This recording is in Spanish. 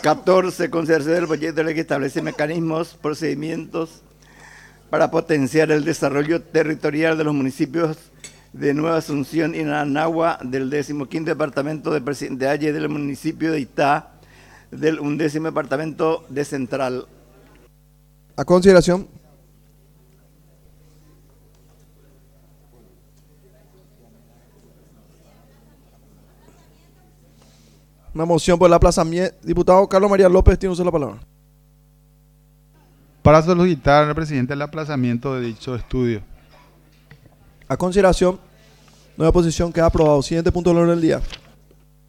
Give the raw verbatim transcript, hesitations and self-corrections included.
catorce. Consideración del proyecto de ley que establece mecanismos, procedimientos para potenciar el desarrollo territorial de los municipios de Nueva Asunción y Nanagua, del decimoquinto departamento de Presidente Ayes, del municipio de Itá, del undécimo departamento de Central. A consideración. Una moción por el aplazamiento. Diputado Carlos María López tiene usted la palabra. Para solicitar al presidente el aplazamiento de dicho estudio. A consideración. Nueva posición queda aprobado. Siguiente punto del orden del día.